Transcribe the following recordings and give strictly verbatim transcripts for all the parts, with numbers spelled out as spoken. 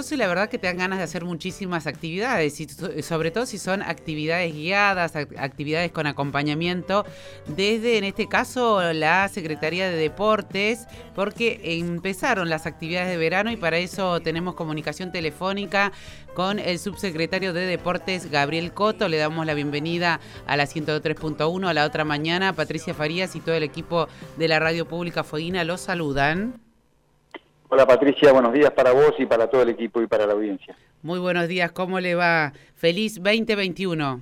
agosto y la verdad que te dan ganas de hacer muchísimas actividades, y sobre todo si son actividades guiadas, actividades con acompañamiento, desde, en este caso, la Secretaría de Deportes, porque empezaron las actividades de verano y para eso tenemos comunicación telefónica con el subsecretario de Deportes, Gabriel Coto. Le damos la bienvenida a la ciento tres punto uno, a la otra mañana. Patricia Farías y todo el equipo de la Radio Pública Fueguina los saludan. Hola Patricia, buenos días para vos y para todo el equipo y para la audiencia. Muy buenos días, ¿cómo le va? Feliz veinte veintiuno.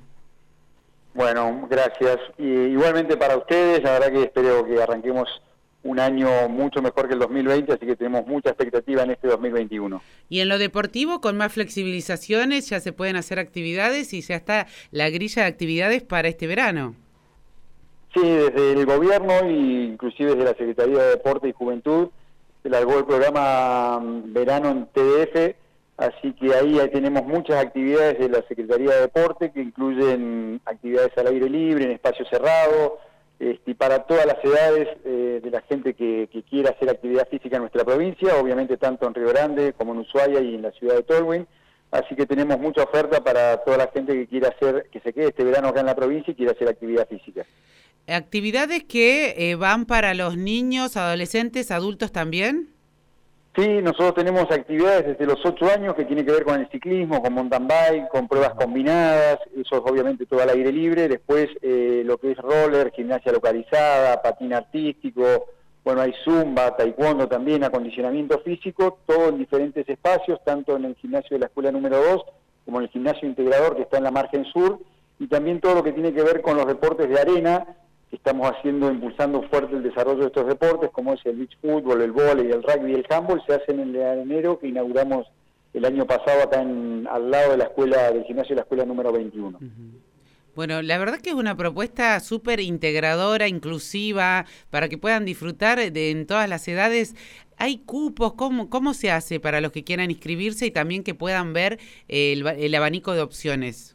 Bueno, gracias. Y igualmente para ustedes, la verdad que espero que arranquemos un año mucho mejor que el dos mil veinte, así que tenemos mucha expectativa en este dos mil veintiuno. Y en lo deportivo, con más flexibilizaciones, ya se pueden hacer actividades y ya está la grilla de actividades para este verano. Sí, desde el gobierno e inclusive desde la Secretaría de Deporte y Juventud se largó el programa Verano en T D F, así que ahí, ahí tenemos muchas actividades de la Secretaría de Deporte que incluyen actividades al aire libre, en espacio cerrado, este, y para todas las edades eh, de la gente que, que quiera hacer actividad física en nuestra provincia, obviamente tanto en Río Grande como en Ushuaia y en la ciudad de Tolwyn. Así que tenemos mucha oferta para toda la gente que quiera hacer, que se quede este verano acá en la provincia y quiera hacer actividad física. ¿Actividades que eh, van para los niños, adolescentes, adultos también? Sí, nosotros tenemos actividades desde los ocho años que tienen que ver con el ciclismo, con mountain bike, con pruebas combinadas, eso es obviamente todo al aire libre. Después eh, lo que es roller, gimnasia localizada, patín artístico, bueno, hay zumba, taekwondo también, acondicionamiento físico, todo en diferentes espacios, tanto en el gimnasio de la escuela número dos como en el gimnasio integrador que está en la margen sur, y también todo lo que tiene que ver con los deportes de arena. Estamos haciendo, impulsando fuerte el desarrollo de estos deportes, como es el beach fútbol, el vóley, el rugby y el handball, se hacen en el enero que inauguramos el año pasado acá en, al lado de la escuela, del gimnasio de la escuela número veintiuno. Uh-huh. Bueno, la verdad que es una propuesta súper integradora, inclusiva, para que puedan disfrutar de, en todas las edades. ¿Hay cupos? ¿Cómo, cómo se hace para los que quieran inscribirse y también que puedan ver el, el abanico de opciones?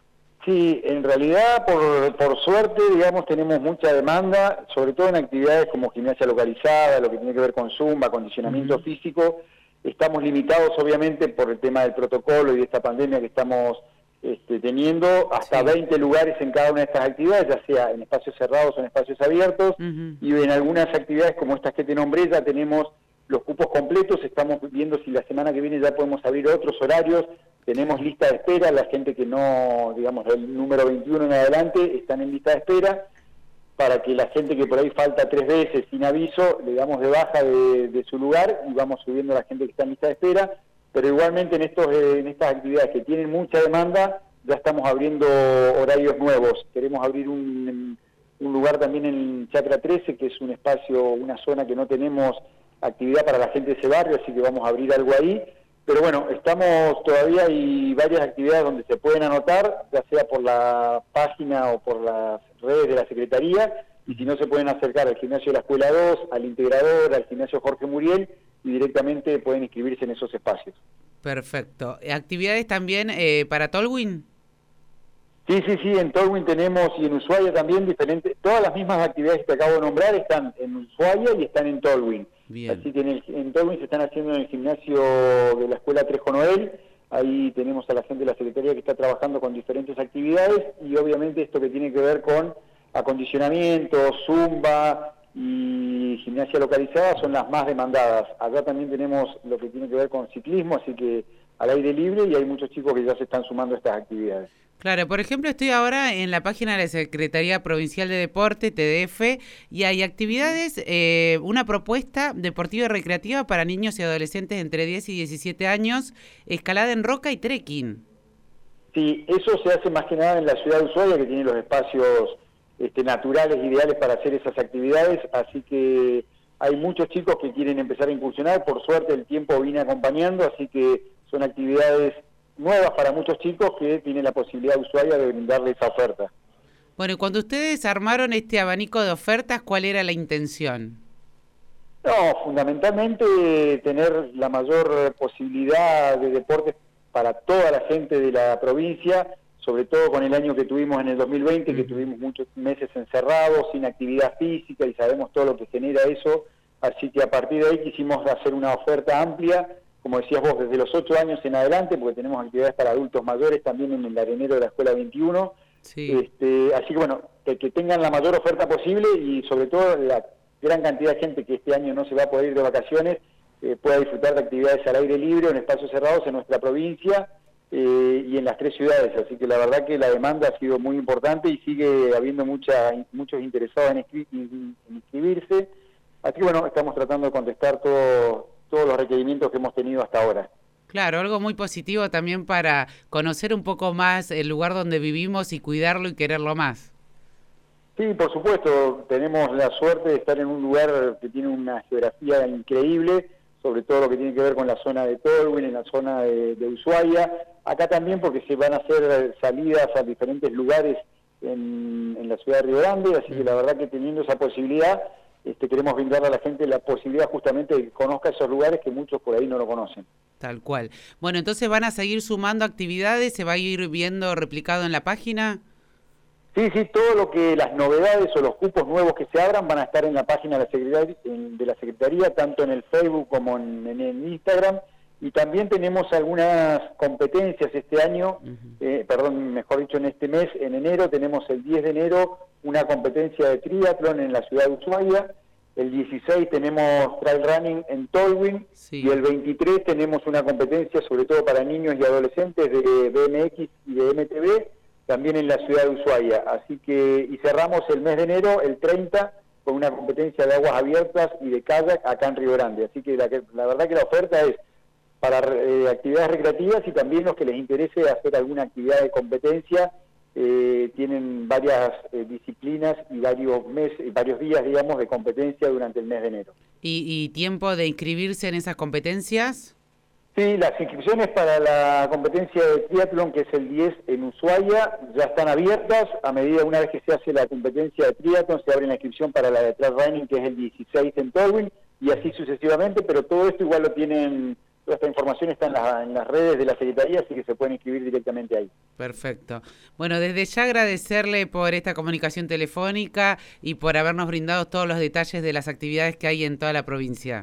Sí, en realidad, por, por suerte, digamos, tenemos mucha demanda, sobre todo en actividades como gimnasia localizada, lo que tiene que ver con zumba, acondicionamiento uh-huh. físico. Estamos limitados, obviamente, por el tema del protocolo y de esta pandemia que estamos este, teniendo, hasta sí. veinte lugares en cada una de estas actividades, ya sea en espacios cerrados o en espacios abiertos, uh-huh. y en algunas actividades como estas que te nombré ya tenemos los cupos completos. Estamos viendo si la semana que viene ya podemos abrir otros horarios. Tenemos lista de espera, la gente que no, digamos, del número veintiuno en adelante están en lista de espera, para que la gente que por ahí falta tres veces sin aviso, le damos de baja de, de su lugar y vamos subiendo a la gente que está en lista de espera, pero igualmente en, estos, en estas actividades que tienen mucha demanda, ya estamos abriendo horarios nuevos. Queremos abrir un, un lugar también en Chacra trece, que es un espacio, una zona que no tenemos actividad para la gente de ese barrio, así que vamos a abrir algo ahí. Pero bueno, estamos todavía, hay varias actividades donde se pueden anotar, ya sea por la página o por las redes de la Secretaría, y si no se pueden acercar al gimnasio de la Escuela dos, al Integrador, al gimnasio Jorge Muriel, y directamente pueden inscribirse en esos espacios. Perfecto. ¿Actividades también eh, para Tolwyn? Sí, sí, sí, en Tolwyn tenemos, y en Ushuaia también, diferentes, todas las mismas actividades que te acabo de nombrar están en Ushuaia y están en Tolwyn. Bien. Así que en, el, en Tolwyn se están haciendo en el gimnasio de la Escuela Trejo Noel. Ahí tenemos a la gente de la Secretaría que está trabajando con diferentes actividades y obviamente esto que tiene que ver con acondicionamiento, zumba y gimnasia localizada son las más demandadas. Acá también tenemos lo que tiene que ver con ciclismo, así que al aire libre, y hay muchos chicos que ya se están sumando a estas actividades. Claro, por ejemplo, estoy ahora en la página de la Secretaría Provincial de Deporte, T D F, y hay actividades, eh, una propuesta deportiva y recreativa para niños y adolescentes entre diez y diecisiete años, escalada en roca y trekking. Sí, eso se hace más que nada en la ciudad de Ushuaia, que tiene los espacios este, naturales ideales para hacer esas actividades, así que hay muchos chicos que quieren empezar a incursionar. Por suerte el tiempo viene acompañando, así que son actividades nuevas para muchos chicos que tienen la posibilidad de Ushuaia de brindarle esa oferta. Bueno, y cuando ustedes armaron este abanico de ofertas, ¿cuál era la intención? No, fundamentalmente tener la mayor posibilidad de deportes para toda la gente de la provincia, sobre todo con el año que tuvimos en el dos mil veinte, que tuvimos muchos meses encerrados, sin actividad física, y sabemos todo lo que genera eso, así que a partir de ahí quisimos hacer una oferta amplia. como decías vos, desde los ocho años en adelante, porque tenemos actividades para adultos mayores también en el arenero de la Escuela veintiuno. Sí. Este, así que bueno, que, que tengan la mayor oferta posible y sobre todo la gran cantidad de gente que este año no se va a poder ir de vacaciones, eh, pueda disfrutar de actividades al aire libre o en espacios cerrados en nuestra provincia eh, y en las tres ciudades. Así que la verdad que la demanda ha sido muy importante y sigue habiendo mucha, muchos interesados en, inscri en inscribirse. Así que bueno, estamos tratando de contestar todo, todos los requerimientos que hemos tenido hasta ahora. Claro, algo muy positivo también para conocer un poco más el lugar donde vivimos y cuidarlo y quererlo más. Sí, por supuesto, tenemos la suerte de estar en un lugar que tiene una geografía increíble, sobre todo lo que tiene que ver con la zona de Tolwyn, en la zona de, de Ushuaia, acá también porque se van a hacer salidas a diferentes lugares en, en la ciudad de Río Grande, así que la verdad que teniendo esa posibilidad, este, queremos brindarle a la gente la posibilidad justamente de que conozca esos lugares que muchos por ahí no lo conocen. Tal cual. Bueno, entonces van a seguir sumando actividades, ¿se va a ir viendo replicado en la página? Sí, sí, todo lo que las novedades o los cupos nuevos que se abran van a estar en la página de la Secretaría, de la Secretaría tanto en el Facebook como en, en, en Instagram, y también tenemos algunas competencias este año, uh-huh. eh, perdón, mejor dicho en este mes, en enero, tenemos el diez de enero una competencia de triatlón en la ciudad de Ushuaia, el dieciséis tenemos trail running en Tolwyn, sí. Y el veintitrés tenemos una competencia sobre todo para niños y adolescentes de B M X y de M T B, también en la ciudad de Ushuaia. Así que, y cerramos el mes de enero, el treinta, con una competencia de aguas abiertas y de kayak acá en Río Grande. Así que la, la verdad que la oferta es para eh, actividades recreativas y también los que les interese hacer alguna actividad de competencia. Eh, tienen varias eh, disciplinas y varios meses, varios días, digamos, de competencia durante el mes de enero. ¿Y, y tiempo de inscribirse en esas competencias? Sí, las inscripciones para la competencia de triatlón, que es el diez en Ushuaia, ya están abiertas. A medida, una vez que se hace la competencia de triatlón, se abre la inscripción para la de trail running, que es el dieciséis en Tolwyn, y así sucesivamente, pero todo esto igual lo tienen... Toda esta información está en, la, en las redes de la Secretaría, así que se pueden inscribir directamente ahí. Perfecto. Bueno, desde ya agradecerle por esta comunicación telefónica y por habernos brindado todos los detalles de las actividades que hay en toda la provincia.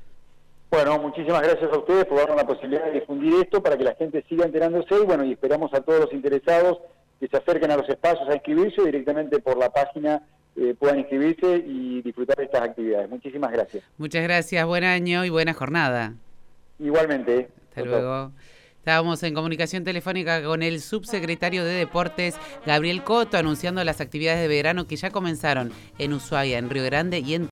Bueno, muchísimas gracias a ustedes por darnos la posibilidad de difundir esto para que la gente siga enterándose y bueno, y esperamos a todos los interesados que se acerquen a los espacios a inscribirse o directamente por la página eh, puedan inscribirse y disfrutar de estas actividades. Muchísimas gracias. Muchas gracias, buen año y buena jornada. Igualmente. Hasta luego. Estábamos en comunicación telefónica con el subsecretario de Deportes, Gabriel Coto, anunciando las actividades de verano que ya comenzaron en Ushuaia, en Río Grande y en